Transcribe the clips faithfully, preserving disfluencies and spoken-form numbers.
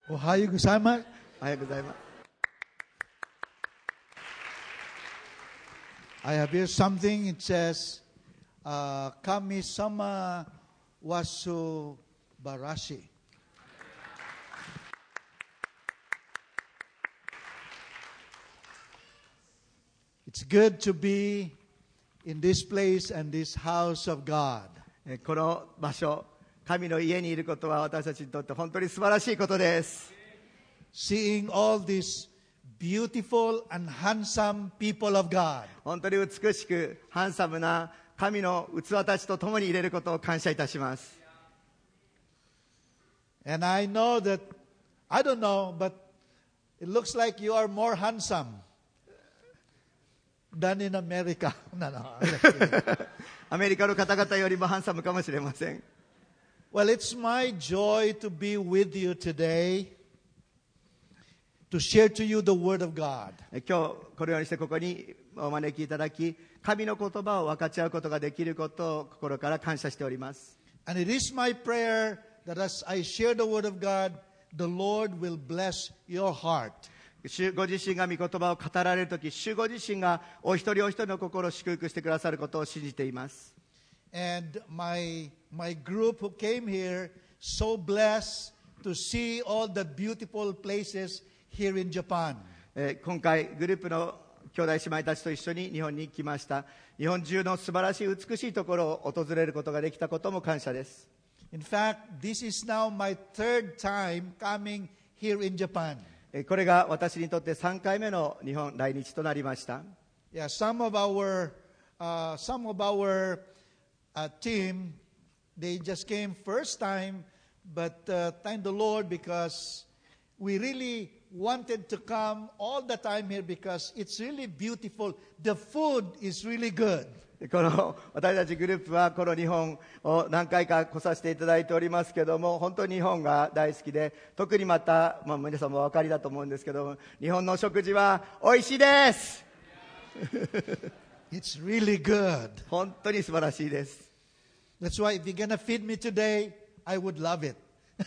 おはようございます。 おはようございます。 I have here something. It says, uh, Kami sama wasu barashi. It's good to be in this place and this house of God. えこの場所、神の家にいることは私たちにとって本当に素晴らしいことです。 Seeing all these beautiful and handsome people of God. 本当に美しくハンサムな神の器たちと共に入れることを感謝いたします。 And I know that, I don't know, but it looks like you are more handsome than in America. No, no. アメリカの方々よりもハンサムかもしれません。 Well, it's my joy to be with you today to share to you the Word of God. 今日このようにしてここにお招きいただき、神の言葉を分かち合うことができることを心から感謝しております。 And it is my prayer that as I share the Word of God, the Lord will bless your heart. 主ご自身が御言葉を語られるとき、主ご自身がお一人お一人の心を祝福してくださることを信じています。 And my, my group who came here, so blessed to see all the beautiful places here in Japan. えー今回グループの兄弟姉妹たちと一緒に日本に来ました。日本中の素晴らしい美しいところを訪れることができたことも感謝です。 In fact, this is now my third time coming here in Japan. えーこれが私にとってさんかいめの日本来日となりました。 Yeah, some of our, uh, some of our uh, team, they just came first time, but uh, thank the Lord because we really wanted to come all the time here because it's really beautiful. The food is really good. この私たちグループはこの日本を何回か来させていただいておりますけども、本当に日本が大好きで、特にまた、まあ、皆さんもお分かりだと思うんですけども、日本の食事はおいしいです。 It's really good. 本当に素晴らしいです。 That's why if you're going to feed me today, I would love it.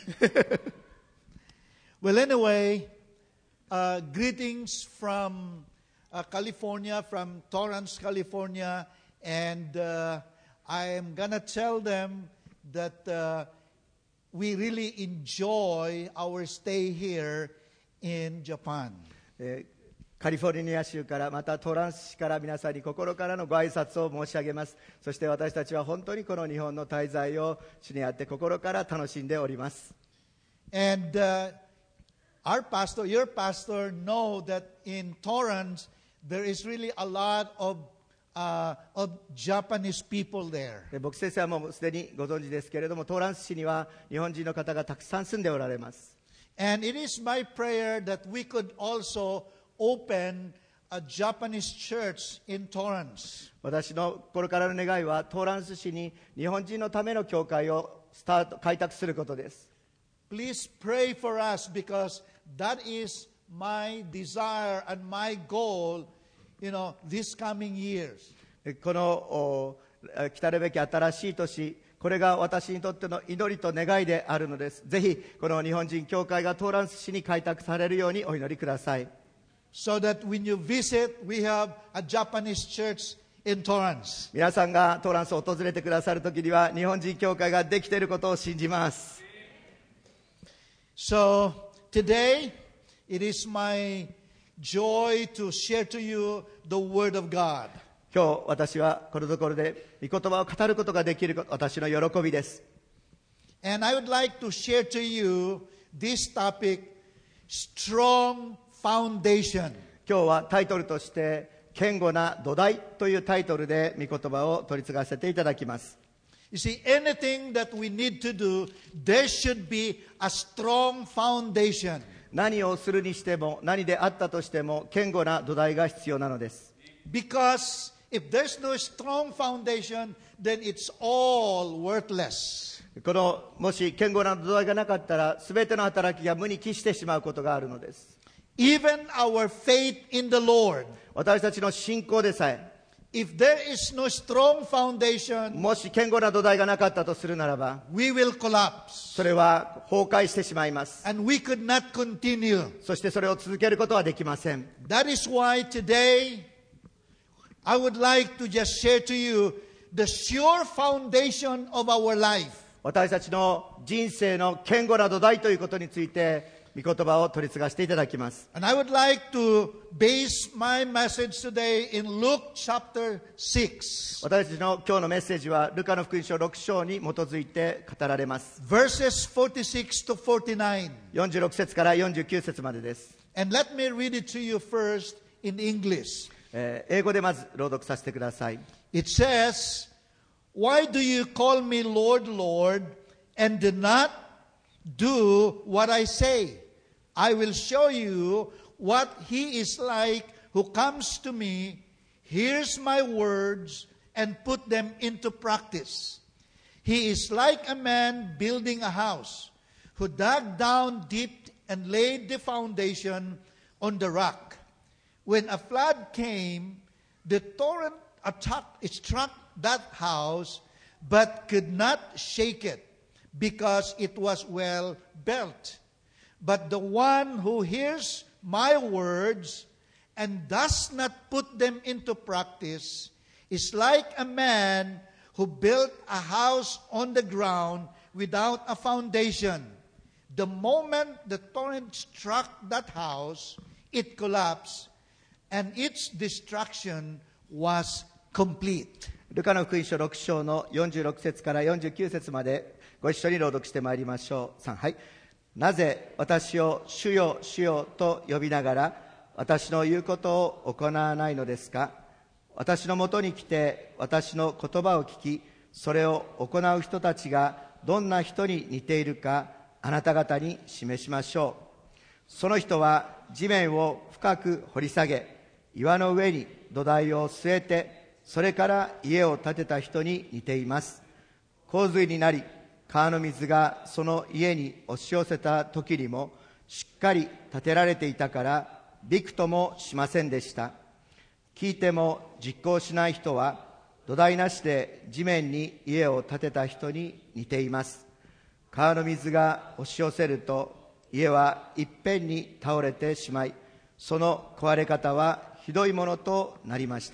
Well, anyway, uh, greetings from uh, California, from Torrance, California, and uh, I am going to tell them that uh, we really enjoy our stay here in Japan. えーカリフォルニア州からまたトランス市から皆さんに心からのご挨拶を申し上げます。そして私たちは本当にこの日本の滞在を主にあって心から楽しんでおります。 And uh, our pastor, your pastor, know that in Torrance there is really a lot of uh, of Japanese people there. で牧師先生はもうすでにご存知ですけれども、トランス市には日本人の方がたくさん住んでおられます。 And it is my prayer that we could also open a Japanese church in Torrance. 私のこれからの願いはトランス市に日本人のための教会をスタート開拓することです。 Please pray for us because that is my desire and my goal, you know, this coming years. このお来たるべき新しい年、これが私にとっての祈りと願いであるのです。ぜひこの日本人教会がトーランス市に開拓されるようにお祈りください。 So that when you visit, we have a Japanese church in Torrance. 皆さんがトーランスを訪れてくださるときには日本人教会ができていることを信じます。 So today, it is my joy to share to you the Word of God. 今日私はこのところで御言葉を語ることができること、私の喜びです。 And I would like to share to you this topic, Strong Foundation. 今日はタイトルとして堅固な土台というタイトルで御言葉を取り継がせていただきます。 You see, anything that we need to do, there should be a strong foundation. 何をするにしても何であったとしても堅固な土台が必要なのです。 Because if there's no strong foundation, then it's all worthless. このもし堅固な土台がなかったら全ての働きが無に帰してしまうことがあるのです。 Even our faith in the Lord, 私たちの信仰でさえ if there is no strong foundation, もし堅固な土台がなかったとするならば、 we will collapse. それは崩壊してしまいます。 And we could not continue. そしてそれを続けることはできません。 That is why today, I would like to just share to you the sure foundation of our life. 私たちの人生の堅固な土台ということについて、御言葉を取り継がせていただきます。 And I would like to base my message today in Luke chapter six, 私たちの今日のメッセージは、ルカの福音書ろく章に基づいて語られます。 verses forty-six to forty-nine. よんじゅうろく節からよんじゅうきゅう節までです。 And let me read it to you first in English. えー英語でまず朗読させてください。 It says, Why do you call me Lord, Lord, and do not do what I say? I will show you what he is like who comes to me, hears my words, and put them into practice. He is like a man building a house, who dug down deep and laid the foundation on the rock. When a flood came, the torrent attacked, it struck that house, but could not shake it, because it was well built. But the one who hears my words and does not put them into practice is like a man who built a house on the ground without a foundation. The moment the torrent struck that house, it collapsed, and its destruction was complete. ルカの福音書ろく章のよんじゅうろく節からよんじゅうきゅう節までご一緒に朗読してまいりましょう。さん、はい。なぜ私を主よ主よと呼びながら私の言うことを行わないのですか。私のもとに来て私の言葉を聞き、それを行う人たちがどんな人に似ているかあなた方に示しましょう。その人は地面を深く掘り下げ、岩の上に土台を据えて、それから家を建てた人に似ています。洪水になり、川の水がその家に押し寄せた時にもしっかり建てられていたからびくともしませんでした。聞いても実行しない人は土台なしで地面に家を建てた人に似ています。川の水が押し寄せると家はいっぺんに倒れてしまい、その壊れ方はひどいものとなりました。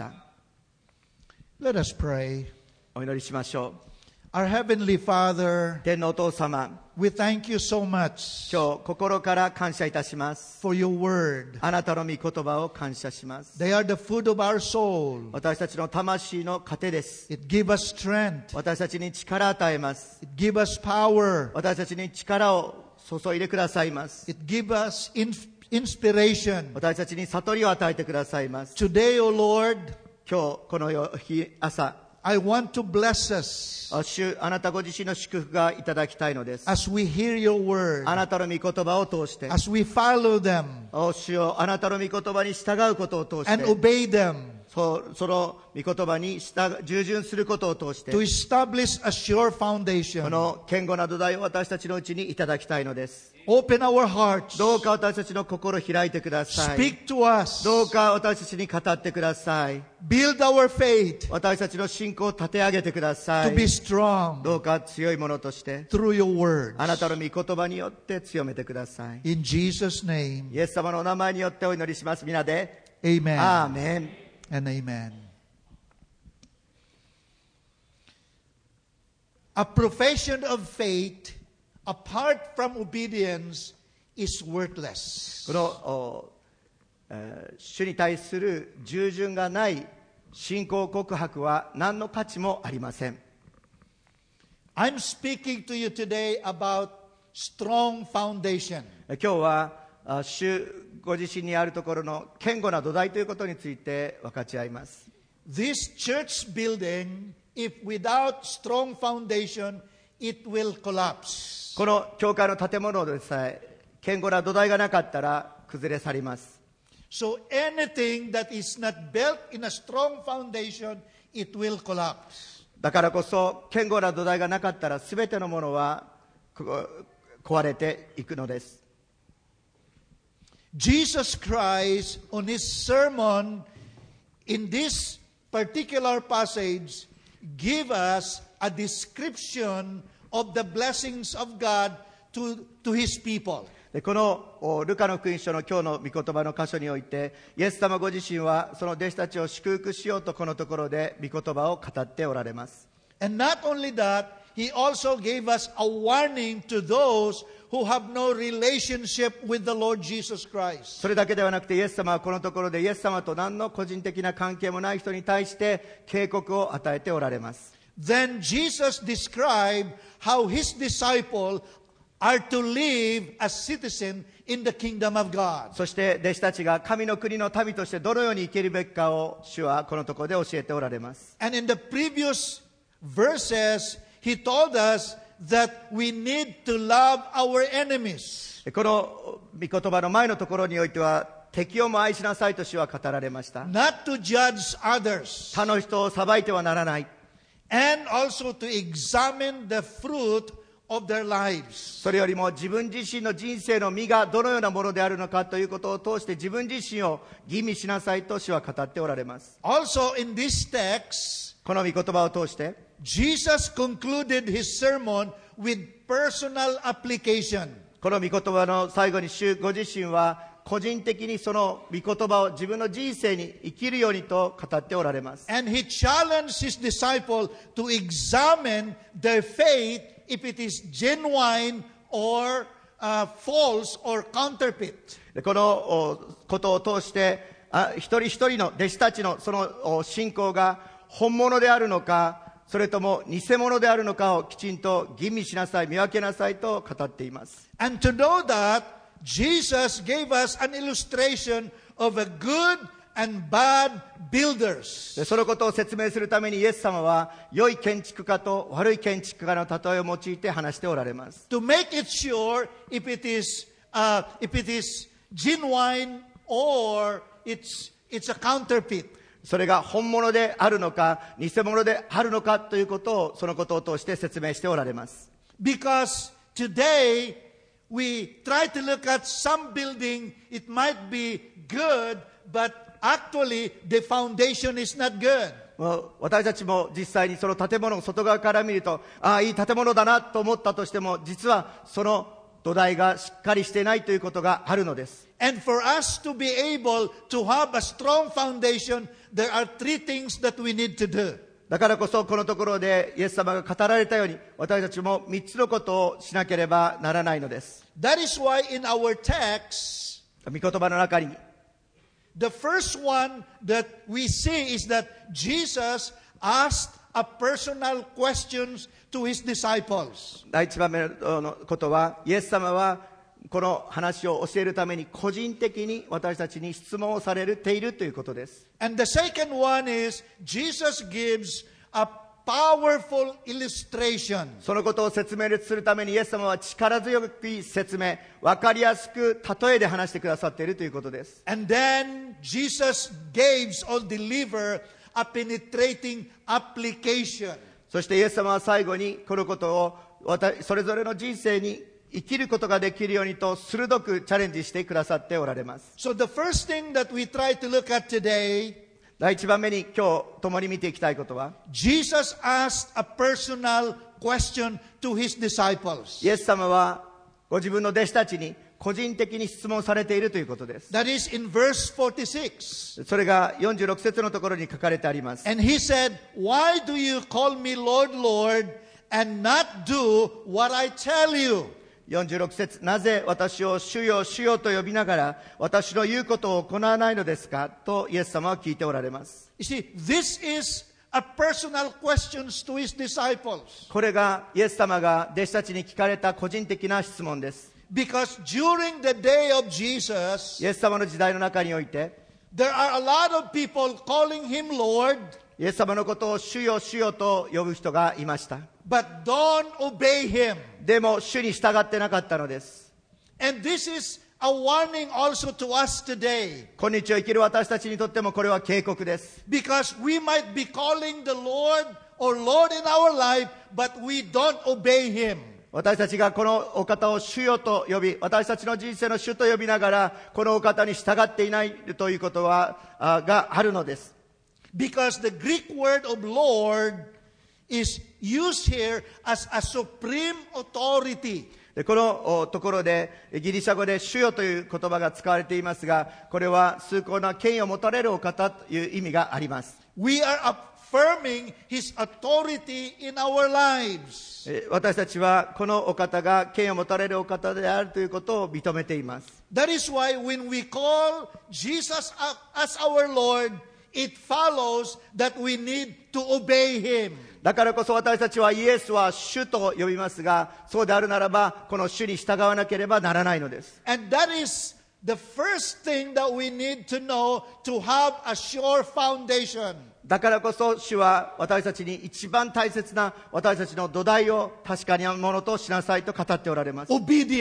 Let us pray. お祈りしましょう。 Our Heavenly Father, 天のお父様、 we thank you so much 今日心から感謝いたします。 for your word. あなたの御言葉を感謝します。 They are the food of our soul. 私たちの魂の糧です。 It gives us strength. 私たちに力を与えます。 It gives us power. 私たちに力を注いでくださいます。 It gives us in- inspiration. 私たちに悟りを与えてくださいます。 Today, O Lord, 今日この日朝、 I want to bless us あ主あなたご自身の祝福がいただきたいのです。 as we hear your word, あなたの御言葉を通して、 as we follow them お主よあなたの御言葉に従うことを通し and て、 obey them そその御言葉に従従順することを通して、 to establish a sure こ foundation. の堅固な土台を私たちのうちにいただきたいのです。 Open our hearts. どうか私たちの心を開いてください。 Speak to us. どうか私たちに語ってください。 Build our faith 私たちの信仰を立て上げてくださ to be い。 strong どうか強いものとして、 through your word. あなたの御言葉によって強めてください。 In Jesus' name, イエス様のお名前によってお祈りします。皆で、 amen アーメン。 and amen. A profession of faith apart from obedience is worthless. この、おえー主に対する従順がない信仰告白は何の価値もありません。 I'm speaking to you today about strong foundation. 今日はあ主ご自身にあるところの堅固な土台ということについて分かち合います。 This church building, if without strong foundation, it will collapse. この教会の建物でさえ堅固な土台がなかったら崩れ去ります。 So anything that is not built in a strong foundation, it will collapse. だからこそ堅固な土台がなかったら全てのものはこ壊れていくのです。 Jesus Christ, on his sermon in this particular passage give us a description of the blessings of God to, to His people. でこのおルカの福音書の今日の御言葉の箇所において、イエス様ご自身はその弟子たちを祝福しようとこのところで御言葉を語っておられます。 And not only that, He also gave us a warning to those who have no relationship with the Lord Jesus Christ. それだけではなくて、イエス様はこのところでイエス様と何の個人的な関係もない人に対して警告を与えておられます。 Then Jesus described how His disciple are to live as citizen in the kingdom of God. そして弟子たちが神の国の民としてどのように生きるべきかを主はこのところで教えておられます。 And in the previous verses, He told us that we need to love our enemies. この御言葉の前のところにおいては、敵をも愛しなさいと主は語られました。 Not to judge others. 他の人を裁いてはならない。 And also to examine the fruit of their lives. それよりも自分自身の人生の実がどのようなものであるのかということを通して自分自身を吟味しなさいと主は語っておられます。 Also in this text, この御言葉を通して、 Jesus concluded His sermon with personal application. この御言葉の最後に主ご自身は個人的にその御言葉を自分の人生に生きるようにと語っておられます。 And He challenged His disciple to examine their faith if it is genuine or uh, false or counterfeit. でこのことを通してあ一人一人の弟子たちのその信仰が本物であるのか、それとも偽物であるのかをきちんと吟味しなさい、見分けなさいと語っています。 And to know that, Jesus gave us an illustration of a good and bad builders. でそのことを説明するためにイエス様は良い建築家と悪い建築家の例えを用いて話しておられます。 To make it sure if it is, uh, if it is genuine or it's, it's a counterfeit. それが本物であるのか偽物であるのかということをそのことを通して説明しておられます。 Because today we try to look at some building, it might be good, but actually the foundation is not good. もう私たちも実際にその建物を外側から見ると、ああいい建物だなと思ったとしても、実はその土台がしっかりしていないということがあるのです。 And for us to be able to have a strong foundation, there are three things that we need to do. だからこそこのところでイエス様が語られたように、私たちも三つのことをしなければならないのです。 That is why in our text, 御言葉の中に the first one that we see is that Jesus asked a personal questions to His disciples. 第一番目のことは、イエス様はこの話を教えるために個人的に私たちに質問をされているということです。 And the second one is Jesus gives a powerful illustration. そのことを説明するためにイエス様は力強い説明、分かりやすく例えで話してくださっているということです。 And then Jesus gives or deliver a penetrating application. そしてイエス様は最後にこのことを私それぞれの人生に生きることができるようにと鋭くチャレンジしてくださっておられます。 So the first thing that we try to look at today, 第一番目に今日共に見ていきたいことは、 Jesus asked a personal question to His disciples. イエス様はご自分の弟子たちに個人的に質問されているということです。 That is in verse forty-six. それがよんじゅうろく節のところに書かれてあります。 And He said, "Why do you call me Lord, Lord, and not do what I tell you?" よんじゅうろく節、なぜ私を主よ主よと呼びながら私の言うことを行わないのですかとイエス様は聞いておられます。 You see, this is a personal question to His disciples. これがイエス様が弟子たちに聞かれた個人的な質問です。 Because during the day of Jesus, イエス様の時代の中において there are a lot of people calling Him Lord, イエス様のことを主よ主よと呼ぶ人がいました。 but don't obey Him. でも主に従ってなかったのです。 And this is a warning also to us today. 今日を生きる私たちにとってもこれは警告です。 Because we might be calling the Lord or Lord in our life, but we don't obey Him. 私たちがこのお方を主よと呼び、私たちの人生の主と呼びながらこのお方に従っていないということはあがあるのです。 because the Greek word of Lord is used here as a supreme authority. でこのところでギリシャ語で主よという言葉が使われていますが、これは崇高な権威を持たれるお方という意味があります。 We are affirming His authority in our lives. 私たちはこのお方が権威を持たれるお方であるということを認めています。 That is why when we call Jesus as our Lord, it follows that we need to obey Him. だからこそ私たちはイエスは主と呼びますが、そうであるならばこの主に従わなければならないのです。 And that is the first thing that we need to know to have a sure foundation. だからこそ主は私たちに一番大切な私たちの土台を確かにものとしなさいと語っておられます。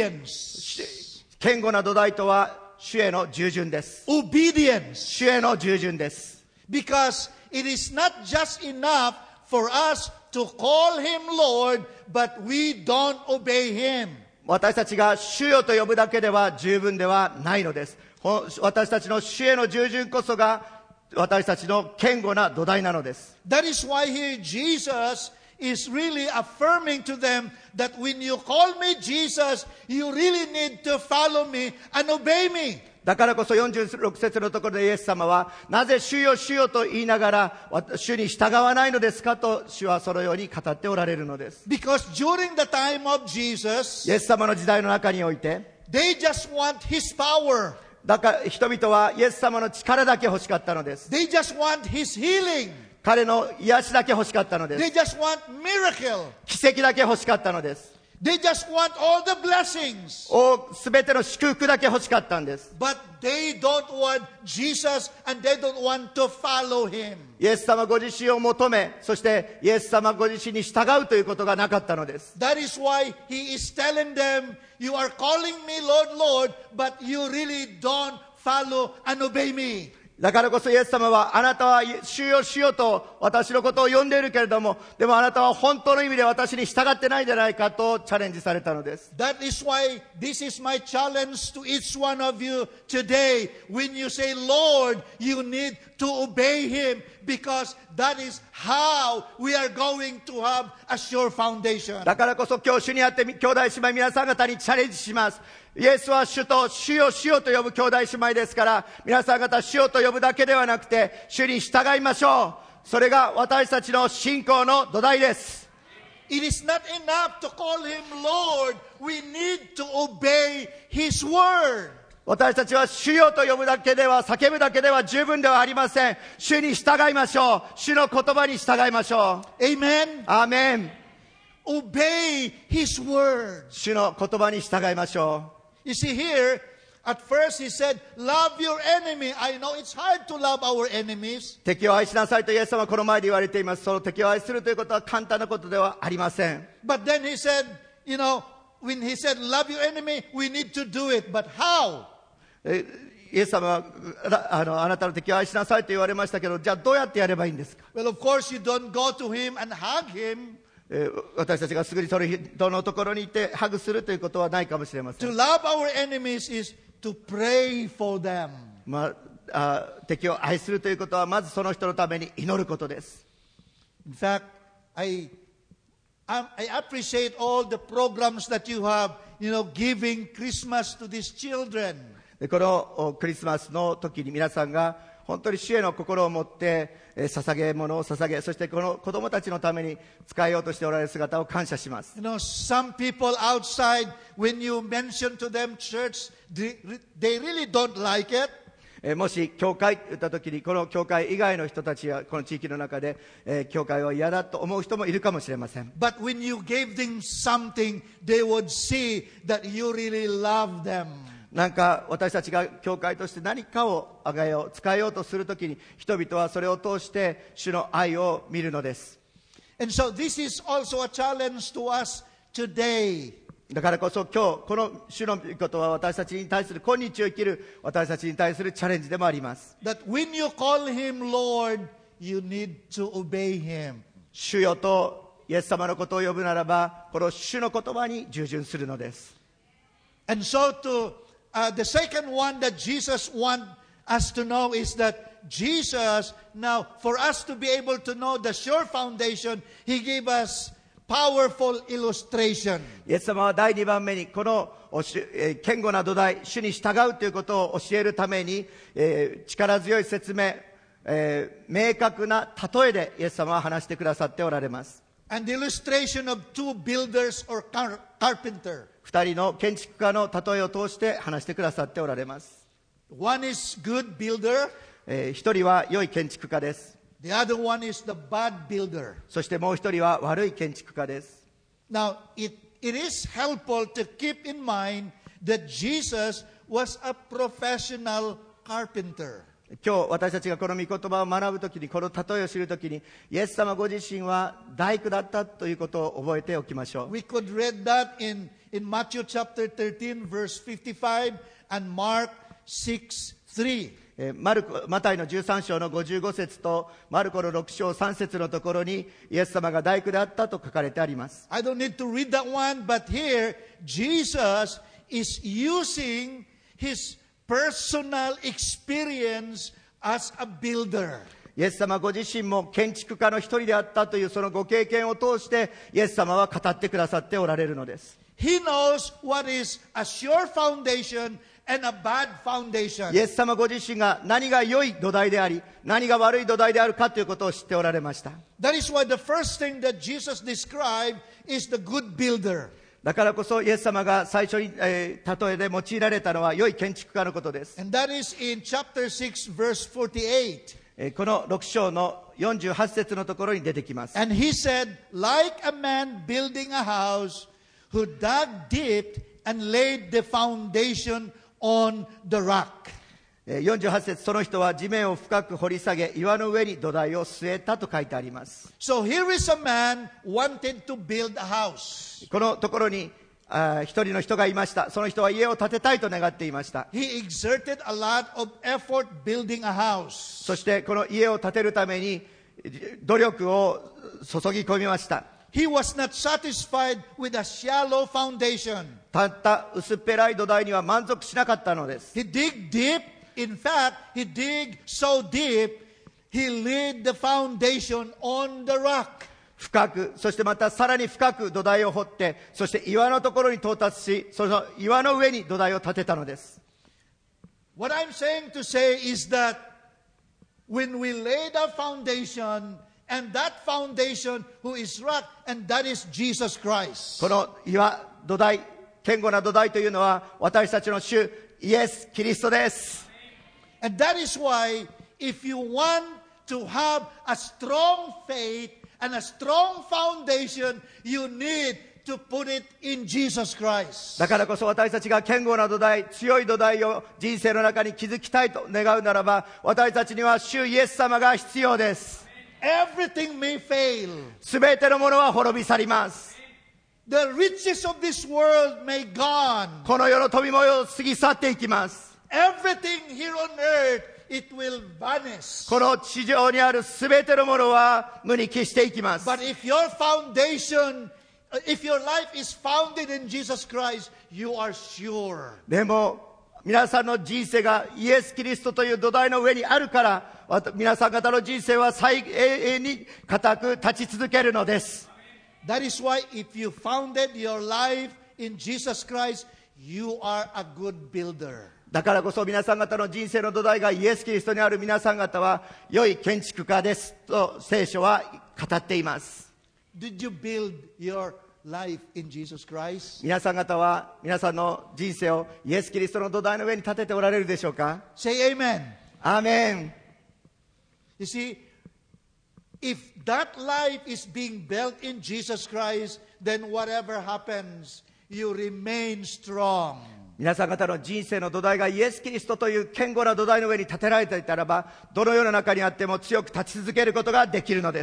Obedience. 堅固な土台とは主への従順です。 Obedience. 主への従順です。 Because it is not just enough for us to call Him Lord, but we don't obey Him. 私たちが主よと呼ぶだけでは十分ではないのです。私たちの主への従順こそが私たちの堅固な土台なのです。 That is why here Jesus is really affirming to them that when you call me Jesus, you really need to follow me and obey me. だからこそよんじゅうろく節のところでイエス様は、なぜ主よ主よと言いながら主に従わないのですかと主はそのように語っておられるのです。 Because during the time of Jesus, イエス様の時代の中において、 they just want His power. だから人々はイエス様の力だけ欲しかったのです。 They just want His healing. 彼の癒しだけ欲しかったのです。 They just want miracle. 奇跡だけ欲しかったのです。 They just want all the blessings. すべての祝福だけ欲しかったんです。 But they don't want Jesus and they don't want to follow Him. イエス様ご自身を求め、そしてイエス様ご自身に従うということがなかったのです。 That is why He is telling them, you are calling me Lord, Lord, but you really don't follow and obey me. だからこそイエス様は、あなたは主よ主よと私のことを呼んでいるけれども、でもあなたは本当の意味で私に従ってないんじゃないかとチャレンジされたのです。 That is why this is my challenge to each one of you today. When you say Lord, you need to obey Him, because that is how we are going to have a sure foundation. だからこそ今日主にあって兄弟姉妹皆さん方にチャレンジします。イエスは主と主よ主よと呼ぶ兄弟姉妹ですから、皆さん方主よと呼ぶだけではなくて主に従いましょう。それが私たちの信仰の土台です。 It is not enough to call Him Lord. We need to obey His word. 私たちは主よと呼ぶだけでは、叫ぶだけでは十分ではありません。主に従いましょう。主の言葉に従いましょう。 Amen. アーメン。 Obey His word. 主の言葉に従いましょう。 You see here, at first He said, love your enemy. I know it's hard to love our enemies. 敵を愛しなさいとイエス様はこの前で言われています。その敵を愛するということは簡単なことではありません。 But then He said, you know, when He said, love your enemy, we need to do it. But how? イエス様は あの、あなたの敵を愛しなさいと言われましたけど、じゃあどうやってやればいいんですか？ Well, of course, you don't go to Him and hug Him. えー、私たちがすぐにその人のところに行ってハグするということはないかもしれません。 To love our enemies is to pray for them. まあ、あ敵を愛するということはまずその人のために祈ることです。 In fact, I, I appreciate all the programs that you have, you know, giving Christmas to these children. でこのクリスマスの時に皆さんが本当に主への心を持って捧げ物を捧げ、そしてこの子供たちのために使えようとしておられる姿を感謝します。 You know, some people outside, when you mention to them church, they, they really don't like it. もし教会と言った時にこの教会以外の人たちやこの地域の中で、えー、教会は嫌だと思う人もいるかもしれません。 But when you gave them something, they would see that you really love them. なんか私たちが教会として何かをあがよう使えようとするときに人々はそれを通して主の愛を見るのです。 And so this is also a challenge to us today. だからこそ今日この主の御事は私たちに対する今日を生きる私たちに対するチャレンジでもあります。 That when you call Him Lord, you need to obey Him. 主よとイエス様のことを呼ぶならばこの主の言葉に従順するのです。 And so to Uh, the second one that Jesus wants us to know is that Jesus, now for us to be able to know the sure foundation, He gave us powerful illustration. イエス様はだいにばんめにこのおし、えー、堅固な土台、主に従うということを教えるために、えー、力強い説明、えー、明確な例えでイエス様は話してくださっておられます。 And the illustration of two builders or car- carpenter. 二人の建築家の例えを通して話してくださっておられます。 One is good builder. えー、一人は良い建築家です。 The other one is the bad builder. そしてもう一人は悪い建築家です。 Now, it, it is helpful to keep in mind that Jesus was a professional carpenter. 今日私たちがこの御言葉を学ぶときに、この例えを知るときに、イエス様ご自身は大工だったということを覚えておきましょう。 We could read that in, in Matthew chapter thirteen, verse fifty-five, and Mark six three. えーマルコマタイのじゅうさん章のごじゅうご節とマルコのろく章さん節のところにイエス様が大工であったと書かれてあります。 I don't need to read that one, but here Jesus is using his personal experience as a builder. イエス様ご自身も建築家の一人であったというそのご経験を通してイエス様は語ってくださっておられるのです。 He knows what is a sure foundation and a bad foundation. イエス様ご自身が何が良い土台であり何が悪い土台であるかということを知っておられました。 That is why the first thing that Jesus described is the good builder. だからこそイエス様が最初に、えー、例えで用いられたのは良い建築家のことです。 And that is in chapter six, verse forty-eight. えーこのろく章のよんじゅうはち節のところに出てきます。 And he said, like a man building a house who dug deep and laid the foundation on the rock. えーよんじゅうはち節、その人は地面を深く掘り下げ岩の上に土台を据えたと書いてあります。 So here is a man wanted to build a house. このところにあ一人の人がいました。その人は家を建てたいと願っていました。 He exerted a lot of effort building a house. そしてこの家を建てるために努力を注ぎ込みました。 He was not satisfied with a shallow foundation. たった薄っぺらい土台には満足しなかったのです。 He dig deep. In fact, he dig so deep, he laid the foundation on the rock. 深く、そしてまたさらに深く土台を掘って、そして岩のところに到達し、その岩の上に土台を建てたのです。 What I'm saying to say is that when we lay the foundation, and that foundation who is rock, and that is Jesus Christ. この岩、土台、堅固な土台というのは私たちの主イエス・キリストです。 And that is why if you want to have a strong faith and a strong foundation, you need to put it in Jesus Christ. だからこそ私たちが堅固な土台、強い土台を人生の中に築きたいと願うならば、私たちには主イエス様が必要です。 Everything may fail. すべてのものは滅び去ります。 The riches of this world may gone. この世の富もを過ぎ去っていきます。 Everything here on earth, it will vanish. この地上にあるすべてのものは無に消していきます。 But if your foundation, if your life is founded in Jesus Christ, you are sure. でも皆さんの人生がイエス・キリストという土台の上にあるから、皆さん方の人生は最永遠に固く立ち続けるのです。 That is why if you founded your life in Jesus Christ, you are a good builder. だからこそ皆さん方の人生の土台がイエス・キリストにある皆さん方は良い建築家ですと聖書は語っています。 Did you build your life in Jesus Christ? 皆さん方は皆さんの人生をイエス・キリストの土台の上に立てておられるでしょうか？ Say amen. アーメン。 You see, if that life is being built in Jesus Christ, then whatever happens, you remain strong. 皆さん方の人生の土台がイエス・キリストという堅固な土台の上に建てられていたらば、どの世の中にあっても強く立ち続けることができるのです。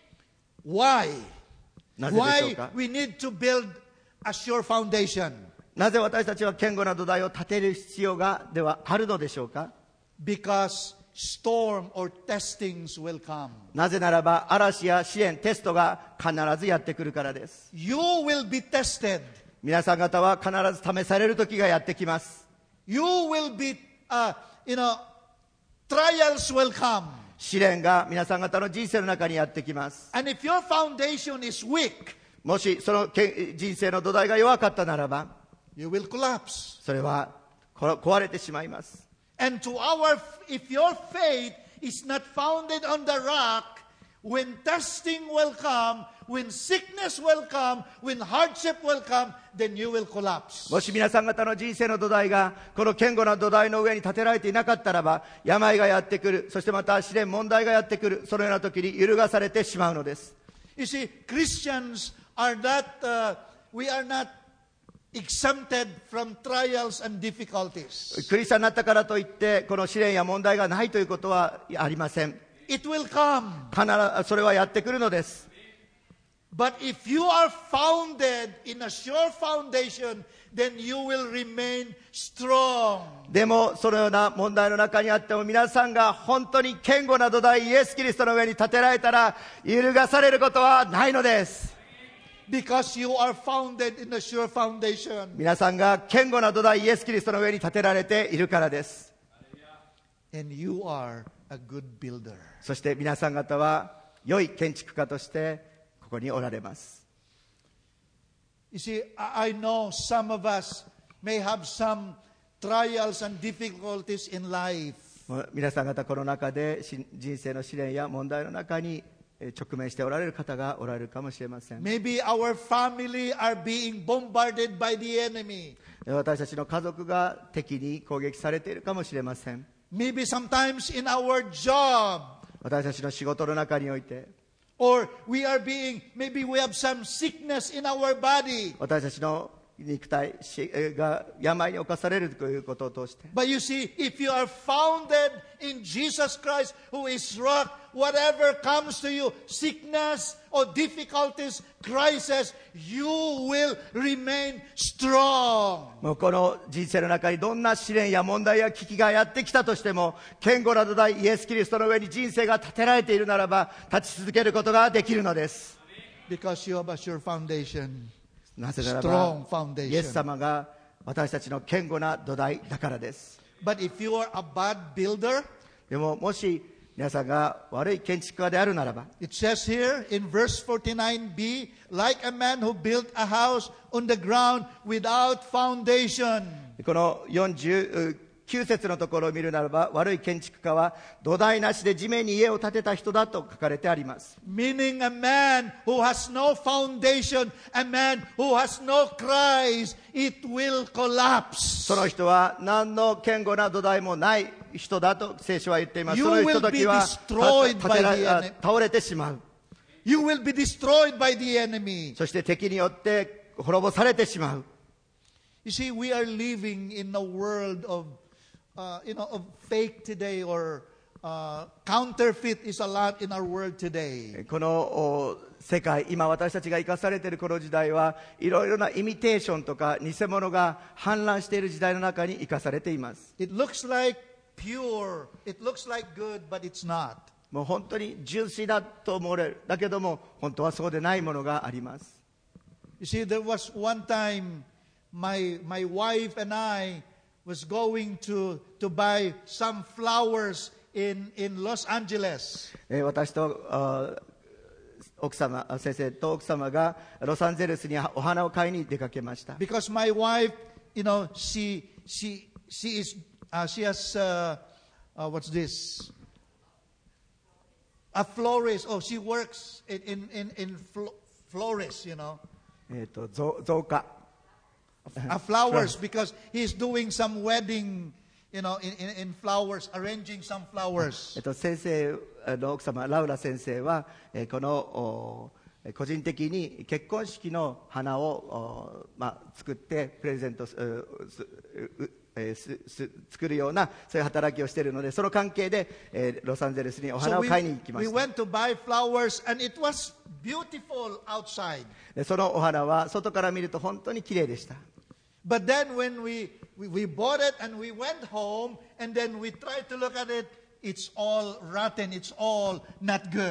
Why? なぜでしょう Why か？ we need to build a sure foundation? なぜ私たちは堅固な土台を建てる必要がではあるのでしょうか？ Because storm or testings will come. なぜならば嵐や試練、テストが必ずやってくるからです。 You will be tested. 皆さん方は必ず試される時がやってきます。 You will be, uh, you know, trials will come. 試練が皆さん方の人生の中にやってきます。 And if your foundation is weak, もしそのけ人生の土台が弱かったならば、 you will collapse. それはこ壊れてしまいます。 And to our, if your faith is not founded on the rock, when testing will come, when sickness will come, when hardship will come, then you will collapse. もし皆さん方の人生の土台がこの堅固な土台の上に建てられていなかったらば、病がやってくる、そしてまた試練問題がやってくる、そのような時に揺るがされてしまうのです。 You see, Christians are not, uh, we are not exempted from trials and difficulties. クリスチャンになったからといってこの試練や問題がないということはありません。 It will come. 必ずそれはやってくるのです。 But if you are founded in a sure foundation, then you will remain strong. でもそのような問題の中にあっても皆さんが本当に堅固な土台イエス・キリストの上に建てられたら揺るがされることはないのです。 Because you are founded in a sure foundation. 皆さんが堅固な土台イエス・キリストの上に建てられているからです。 And you are a good builder. そして皆さん方は良い建築家としてここにおられます。 You see, I I know some of us may have some trials and difficulties in life. 皆さん方この中でし人生の試練や問題の中に直面しておられる方がおられるかもしれません。 Maybe our family are being bombarded by the enemy. 私たちの家族が敵に攻撃されているかもしれません。 Maybe sometimes in our job. 私たちの仕事の中において、 Or we are being, maybe we have some sickness in our body. 私たちの肉体が病に侵されるということを通して、 But you see, if you are founded in Jesus Christ, who is rock, whatever comes to you, sickness or difficulties, crisis, you will remain strong. もうこの人生の中にどんな試練や問題や危機がやってきたとしても、堅固な土台イエス・キリストの上に人生が建てられているならば立ち続けることができるのです。 Because you have a sure foundation. なぜなら Strong ば foundation. イエス様が私たちの堅固な土台だからです。 But if you are a bad builder, でももし皆さんが悪い建築家であるならば、 it says here in verse forty-nine b, like a man who built a house on the ground without foundation. このよんじゅうきゅう節のところを見るならば、悪い建築家は土台なしで地面に家を建てた人だと書かれてあります。 Meaning a man who has no foundation, a man who has no Christ, it will collapse. その人は何の堅固な土台もない人だと聖書は言っています。 You その人 will 時 be は destroyed たたてら by the enemy. 倒れてしまう。 You will be destroyed by the enemy. そして敵によって滅ぼされてしまう。 You see, we are living in a world of, uh, you know, of fake today, or uh, counterfeit is a lot in our world today. この世界、今私たちが生かされているこの時代はいろいろなイミテーションとか偽物が氾濫している時代の中に生かされています。 It looks like pure, it looks like good, but it's not. もう本当に純粋だと思われる。だけども本当はそうでないものがあります。 You see, there was one time my my wife and I was going to to buy some flowers in in Los Angeles. えー私とあ奥様先生と奥様がロサンゼルスにお花を買いに出かけました。 Because my wife, you know, she she she is uh, she has uh, uh, what's this? A florist. Oh, she works in in in, in flo- florist, you know. えっと増増加 Uh, flowers, because he's doing some wedding, you know, in, in, in flowers, arranging some flowers. えっと先生の奥様ラウラ先生は、えーこのお個人的に結婚式の花をお、まあ、作ってプレゼントすすうえーすす作るようなそういう働きをしているので、その関係で、えーロサンゼルスにお So 花を we, 買いに行きま we した。 went to buy flowers, and it was beautiful outside. でそのお花は外から見ると本当に綺麗でした。 But then when we, we, we bought it and we went home, and then we tried to look at it, it's all rotten, it's all not good.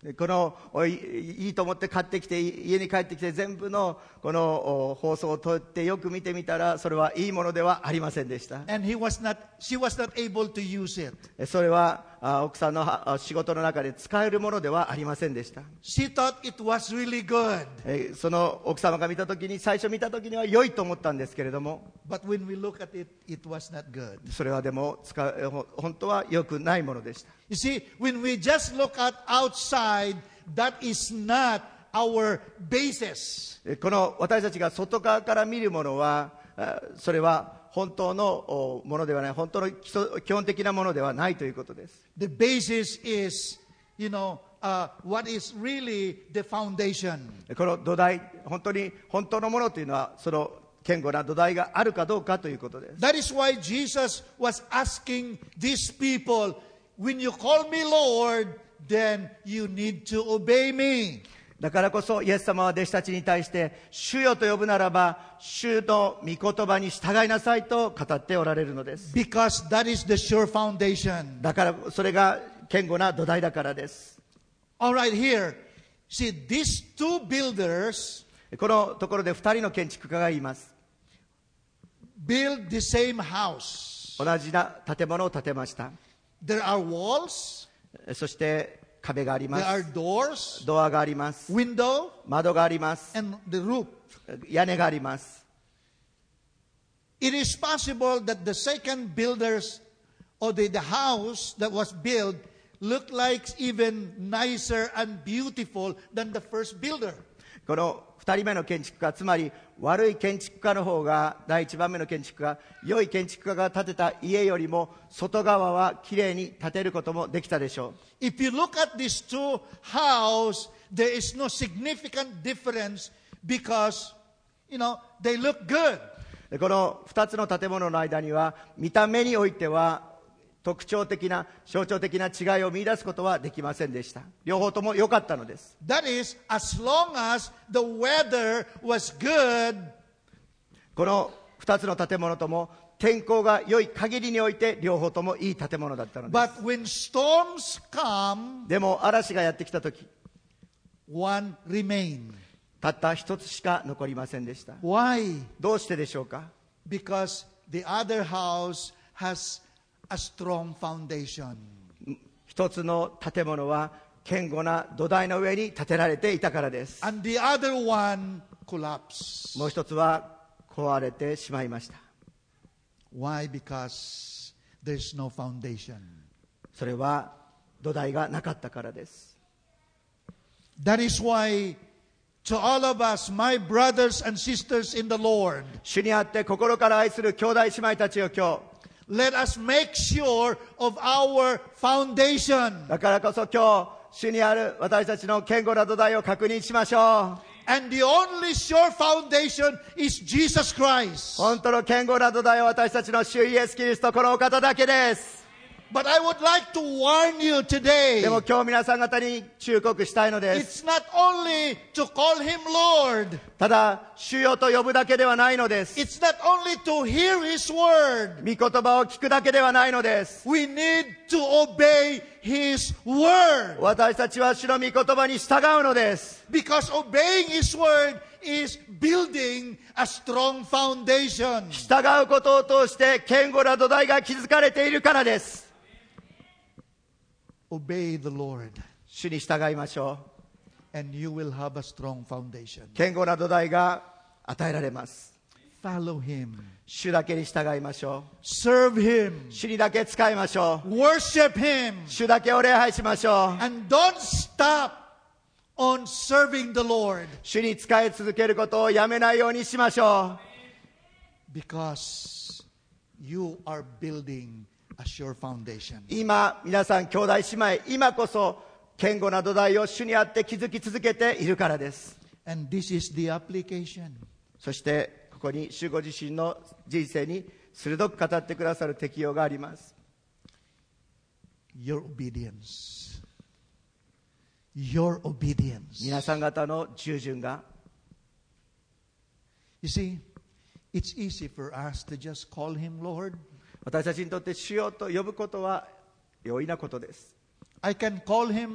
このおいいいと思って買ってきて家に帰ってきて全部のこの放送を撮ってよく見てみたらそれはいいものではありませんでした。 And he was not, she was not able to use it. それはあ奥さんのは仕事の中で使えるものではありませんでした。 She thought it was really good. えその奥様が見た時に最初見た時には良いと思ったんですけれども、 But when we look at it, it was not good. それはでも使うほ本当は良くないものでした。 You see, when we just look at outside, that is not our basis. えこの私たちが外側から見るものはあそれは本当のおものではない、本当の基礎基本的なものではないということです。 The basis is, you know, uh, what is really the foundation. この土台、本当に本当のものというのはその堅固な土台があるかどうかということです。 That is why Jesus was asking these people, when you call me Lord, then you need to obey me. だからこそイエス様は弟子たちに対して主よと呼ぶならば主の御言葉に従いなさいと語っておられるのです。 Because that is the sure foundation. だからそれが堅固な土台だからです。 All right, here. See, these two builders このところで二人の建築家がいます。 build the same house. 同じな建物を建てました。 There are walls, そして壁がありま there are す。 doors, ドアがあります。 window, 窓があります。 and the roof. 屋根があります。 It is possible that the second builders or the, the house that was built looked like even nicer and beautiful than the first builder. この二人目の建築家、つまり悪い建築家の方が、第一番目の建築家、良い建築家が建てた家よりも外側はきれいに建てることもできたでしょう。 If you look at these two houses, there is no significant difference because, you know, they look good. この二つの建物の間には見た目においては特徴的な象徴的な違いを見出すことはできませんでした。両方とも良かったのです。 That is, as long as the weather was good, この二つの建物とも天候が良い限りにおいて両方ともいい建物だったのです。 but when storms come, でも嵐がやってきた時、 one remained. たった一つしか残りませんでした。 Why? どうしてでしょうか。 Because the other house has a strong foundation. 一つの建物は堅固な土台の上に建てられていたからです。 And the other one collapsed. もう一つは壊れてしまいました。 Why? Because there's no foundation. それは土台がなかったからです。 That is why, to all of us, my brothers and sisters in the Lord, 主にあって心から愛する兄弟姉妹たちよ、今日 let us make sure of our foundation. だからこそ今日主にある私たちの堅固な土台を確認しましょう。 And the only sure foundation is Jesus Christ. 本当の堅固な土台は私たちの主イエスキリスト、このお方だけです。 But I would like to warn you today. でも今日皆さん方に忠告したいのです。 It's not only to call him Lord. ただ主よと呼ぶだけではないのです。 It's not only to hear his word. 御言葉を聞くだけではないのです。 We need to obey his word. 私たちは主の御言葉に従うのです。 Because obeying his word is building a strong foundation. 従うことを通して堅固な土台が築かれているからです。 Obey the Lord, 主に従いましょう。 and you will have a strong foundation. 堅固な土台が与えられます。 Follow him. 主だけに従いましょ Serve him. う。主にだけ使いましょう。 Worship him. 主だけを礼拝しましょう。 And don't stop on serving the Lord. 主に使い続けることをやめないようにしましょ Because you are building a sure foundation. う。今皆さん兄弟姉妹、今こそ堅固な土台を主にあって築き続けているからです。 And this is the application. そしてここに主ご自身の人生に鋭く語ってくださる適用があります。 Your obedience. Your obedience. 皆さん方の従順が、 You see, it's easy for us to just call him Lord. 私たちにとって主よと呼ぶことは容易なことです。 I can call him,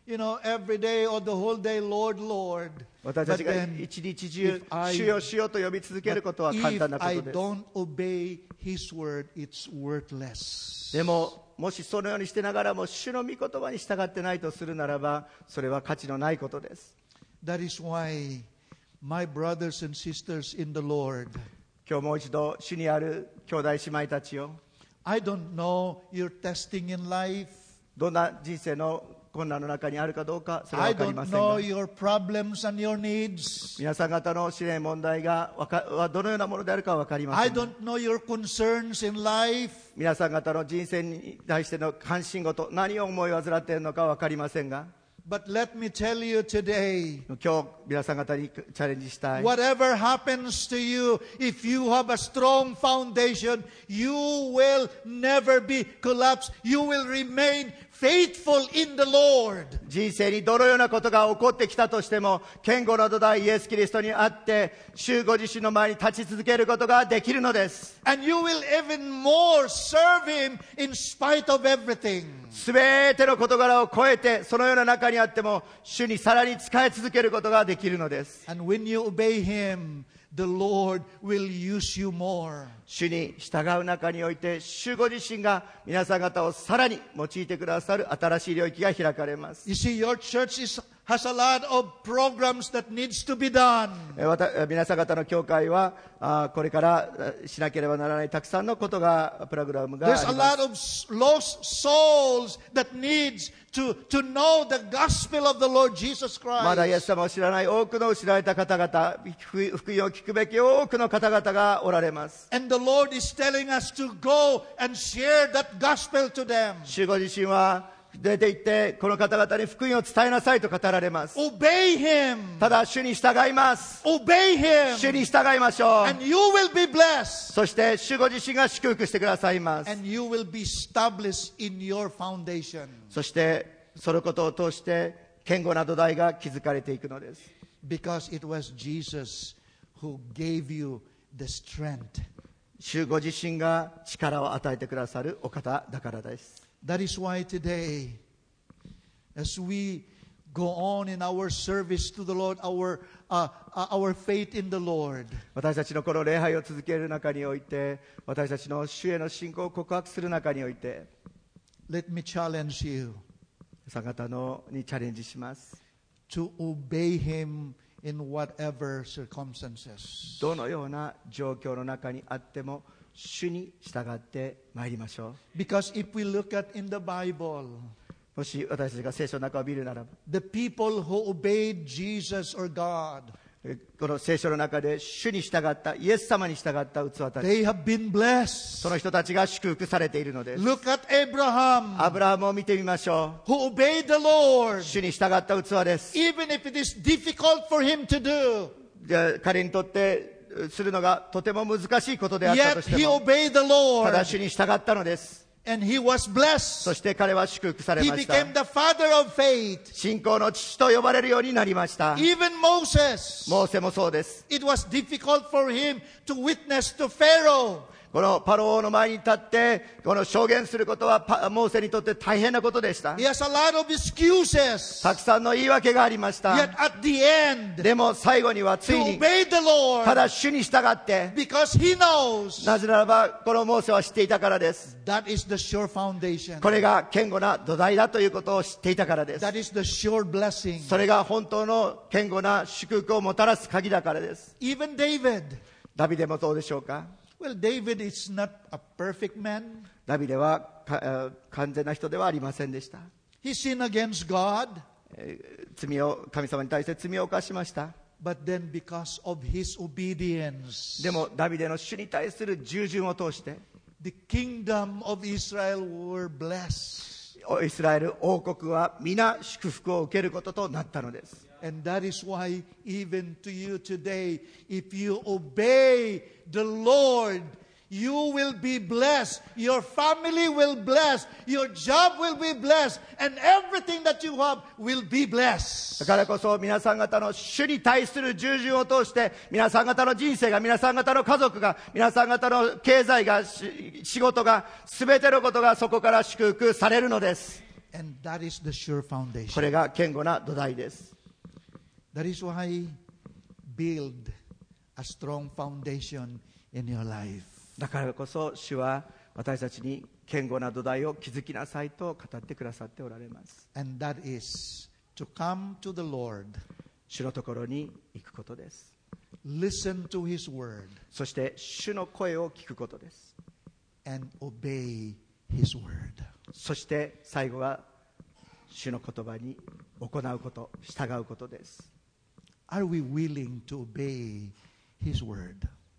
you know, every day or the whole day, Lord, Lord. 私たち But が then, 一日中 if I- 主よ主よと呼び続けることは簡 if 単なこ I とです。 don't obey His word, it's worthless. でももしそのようにしてながらも主の御言葉に従ってないとするならば、それは価値のないことです。 That is why, my brothers and sisters in the Lord, 今日もう一度主にある兄弟姉妹たちよ、 I don't know your testing in life. どんな人生の困難の中にあるかどうかそれは I 分かり don't ませんが、 know your problems and your needs. 皆さん方の試練問題がわかはどのようなものであるかは分かりませ I ん。 don't know your concerns in life. 皆さん方の人生に対しての関心事、何を思い患っているのかは分かりませんが、 But let me tell you today, 今日皆さん方にチャレンジしたい。 whatever happens to you, if you have a strong foundation, you will never be collapsed. You will remain faithful in the Lord. 人生にどのようなことが起こってきたとしても、堅固な土台イエス・キリストにあって主ご自身の前に立ち続けることができるのです。 And you will even more serve Him in spite of everything. すべての事柄を超えて、そのような中にあっても主にさらに仕え続けることができるのです。 And when you obey Him, the Lord will use you more. 主に従う中において、主ご自身が皆さん方をさらに用いてくださる新しい領域が開かれます。 You see, your church is, has a lot of programs that needs to be done. えーわた皆さん方の教会はあこれからあしなければならないたくさんのことがプログラムがあり There's a ま lot of s- lost souls that needs to, to know the gospel of the Lord Jesus す。まだイエ Christ. ス様を知らない多くの失われた方々、福福音を聞くべき多くの方々がおられます。 And the Lord is telling us to go and share that gospel to them. 主ご自身は出て行ってこの方々に福音を伝えなさいと語られます。 Obey Him. ただ主に従います。 Obey 主 Him. に従いましょう。 And you will be blessed. そして主ご自身が祝福してくださいます。 And you will be established in your foundation. そしてそのことを通して堅固な土台が築かれていくのです。 Because it was Jesus who gave you the strength. 主ご自身が力を与えてくださるお方だからです。 That is why today, as we go on in our service to the Lord, our, uh, uh, our faith in the Lord, 私たちのこの礼拝を続ける中において、私たちの主への信仰を告白する中において、 let me challenge you 皆さん方のにチャレンジします。 to obey Him in whatever circumstances. どのような状況の中にあっても主に従ってまいりましょ Because if we look at in the Bible, う。もし私たちが聖書の中を見るならば、 the people who obeyed Jesus or God, えこの聖書の中で主に従ったイエス様に従った器たち、 they have been blessed. その人たちが祝福されているのです。 Look at Abraham, アブラハムを見てみましょ who obeyed the う。 Lord, 主に従った器です。 even if it is difficult for him to do. じゃあ彼にとってするのがとても難しいことであったと Yet して he も、 obeyed the た Lord, だ主に従ったのです。 and he was そ blessed. して彼は祝福され He ました。 became the father of faith. 信仰の父と呼ばれるようになりました。 Even Moses, モーセもそうです。 it was difficult for him to witness to Pharaoh. このパロ王の前に立ってこの証言することはパモーセにとって大変なことでした。 He has a lot of excuses. たくさんの言い訳がありまし Yet た。 at the end, でも最後にはつ he いに obeyed the た Lord だ主に従って、 because he knows なぜならばこのモーセは知っていたからです。 that is the sure foundation. これが堅固な土台だということを知っていたからです。 That is the sure blessing. それが本当の堅固な祝福をもたらす鍵だからです。 Even David. ダビデもそうでしょうか。 Well, David is not a perfect man. ダビデはかえー完全な人ではありませんでした。 He sinned against God. えー罪を神様に対して罪を犯しました。 But then because of his obedience, でもダビデの主に対する従順を通して the kingdom of Israel were blessed. イスラエル王国は皆祝福を受けることとなったのです。 And that is why even to you today, if you obey the Lord, you will be blessed. Your family will be blessed. Your job will be blessed. And everything that you have will be blessed. だからこそ皆さん方の主に対する従順を通して皆さん方の人生が、皆さん方の家族が、皆さん方の経済が、し仕事が、全てのことがそこから祝福されるのです。 And that is the sure こ foundation. れが堅固な土台です。 That is why build a strong foundation in your life. だからこそ主は私たちに堅固な土台を築きなさいと語ってくださっておられます。 And that is to come to the Lord, 主のところに行くことです。 listen to His word, そして主の声を聞くことです。 and obey His word. そして最後は主の言葉に行うこと、従うことです。 Are we willing to obey His word?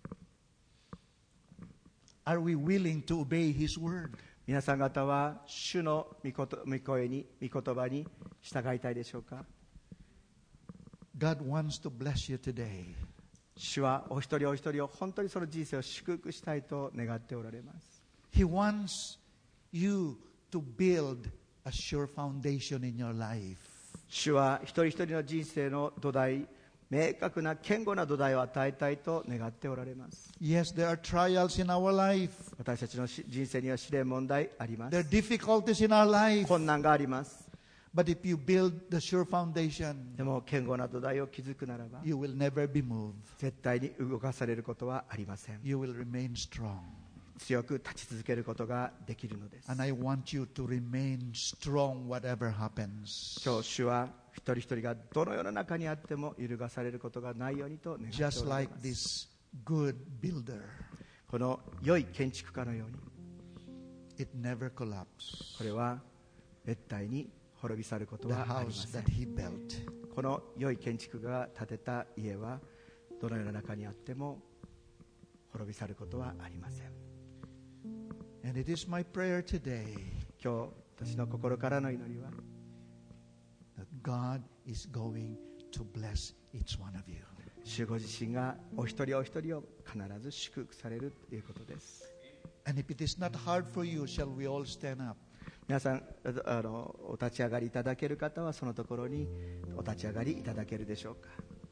Are we willing to obey His word? 皆さん方は主の御こと御声に、御言葉に従いたいでしょうか。 God wants to bless you today. 主はお一人お一人を本当にその人生を祝福したいと願っておられます。 He wants you to build a sure foundation in your life. 主は一人一人の人生の土台、明確な堅固な土台を与えたいと願っておられます。 Yes, there are trials in our life. 私たちのし人生には試練問題ありま There are す。 difficulties in our life. 困難があります。 But if you build the sure foundation, でも堅固な土台を築くならば you will never be moved. 絶対に動かされることはありません。 You will remain strong. 強く立ち続けることができるのです。 And I want you to remain strong whatever happens. 今日主は一人一人がどの世の中にあっても揺るがされることがないようにと願っておられます。 Just like this good builder, この良い建築家のように it never collapsed. これは絶対に滅び去ること The はありま house せん。 that he built. この良い建築家が建てた家はどの世の中にあっても滅び去ることはありません。 And it is my prayer today 今日私の心からの祈りは that God is going to bless each one of you. 主ご自身がお一人お一人を必ず祝福されるということです。 And if it is not hard for you, shall we all stand up? 皆さんあのお立ち上がりいただける方はそのところにお立ち上がりいただけるでしょうか。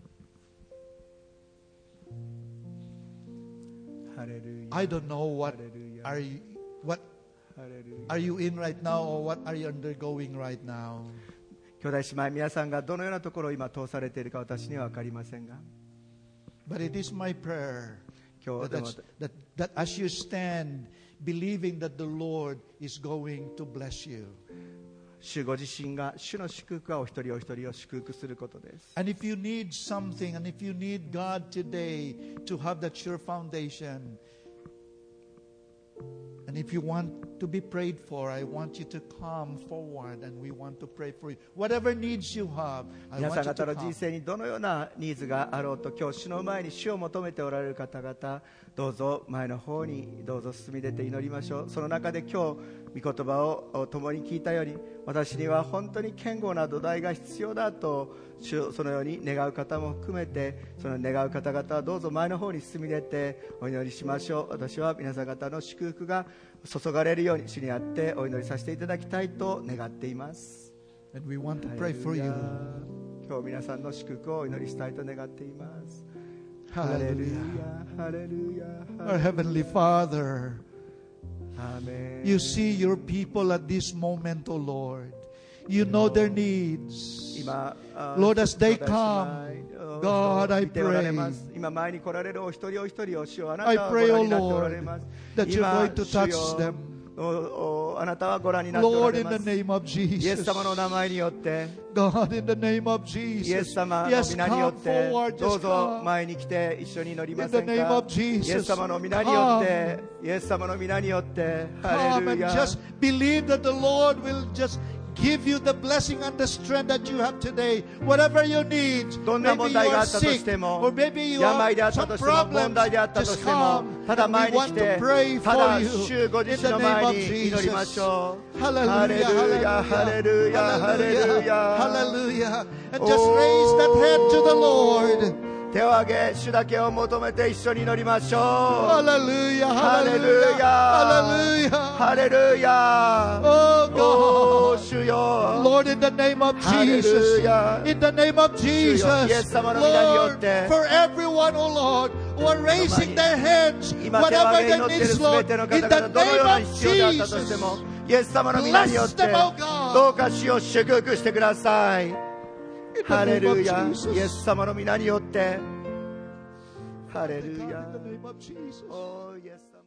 ハレルヤ I don't know what Hallelujah. are you, what ハレルヤ are you in right now, or what are you undergoing right now. 兄弟姉妹皆さんがどのようなところを今通されているか私には分かりませんが But it is my prayer 今日 that, でも that's- that, that as you stand, believing that the Lord is going to bless you. 主ご自身が主の祝福がお一人お一人を祝福することです。 And if you need something, and if you need God today to have that sure foundation, and if you want to be prayed for, I want you to come forward and we want to pray for you. Whatever needs you have, I 皆 want さん you 方 to の come. 人生にどのようなニーズがあろうと今日主の前に主を求めておられる方々どうぞ前の方にどうぞ進み出て祈りましょう。その中で今日御言葉を共に聞いたように私には本当に堅固な土台が必要だと主そのように願う方も含めてその願う方々はどうぞ前の方に進み出てお祈りしましょう。私は皆さん方の祝福が注がれるように主にあってお祈りさせていただきたいと願っています。 And we want to pray for you. 今日皆さんの祝福をお祈りしたいと願っています。 Hallelujah. ハレルヤ、 Our Heavenly Father, アーメン。 you see your people at this moment, O Lord. You know their needs. 今、あ Lord, as they 兄弟 come, 姉妹 God, I 見ておられ pray. ます今前に来られるお一人お一人を主よあな I たはご pray, 覧 O になっておられます Lord, that you're 今 going to 主よ touch them. おおあなたはご覧になっておら Lord, れ in ま the す name of イエス Jesus. 様の名前によって God, in the name of イエ Jesus. ス様の Yes, 皆によっ come て forward. どう Just ぞ come. 前に来て一緒に祈りま In せ the ん name か of イエス Jesus. 様の皆によってイエス様の皆によってハ Come レ and ルヤ just believe that the Lord will just give you the blessing and the strength that you have today. Whatever you need, どんな maybe 問 you 題があ are ったと sick, しても or maybe you 病であ have った some としても問 problems. 題であったと Just しても come. ただ And we 前に want 来 to て pray た for だ you 主ご in 自 the 身の name 前 of に祈りまし Jesus. ょう Hallelujah, ハレルヤハレルヤハレル hallelujah, ヤ hallelujah. And just raise that hand to the Lord. 手を挙げ主だけを求めて一緒に祈りましょう Hallelujah, ハレル hallelujah, ヤ hallelujah. ハレルヤ Oh お God. 主よ Lord, in the name of Jesus, Hallelujah. in the name of Jesus, Yes, sama na皆によっ Lord, て for everyone, oh Lord, who are raising their hands, 今手を whatever 挙げ their 祈っている needs, すべ Lord, ての in 方 the 々どのような name of 必要であったとして Jesus, もイエス様の皆によっ bless て them, oh God. God. どうか主を祝福してください。 In ハ the レ name of ルヤ、 Jesus. イエス様の皆によって。ハレ God, ル in ヤ。 the name of Jesus. おーイエス様